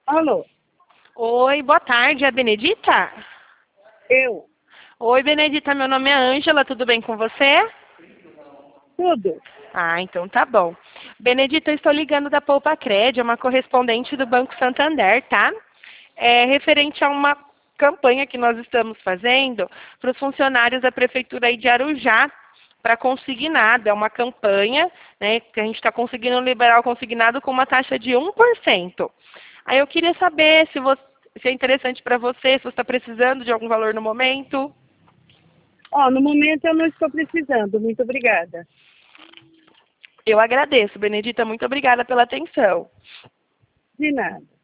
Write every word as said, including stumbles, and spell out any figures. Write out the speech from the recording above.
Alô? Oi, boa tarde, é a Benedita? Eu? Oi, Benedita, meu nome é Ângela, tudo bem com você? Tudo? Ah, então tá bom. Benedita, eu estou ligando da Poupa Cred, é uma correspondente do Banco Santander, tá? É referente a uma campanha que nós estamos fazendo para os funcionários da Prefeitura aí de Arujá, para consignado. É uma campanha, né, que a gente está conseguindo liberar o consignado com uma taxa de um por cento. Aí eu queria saber se, você, se é interessante para você, se você está precisando de algum valor no momento. Ó, no momento eu não estou precisando. Muito obrigada. Eu agradeço, Benedita, muito obrigada pela atenção. De nada.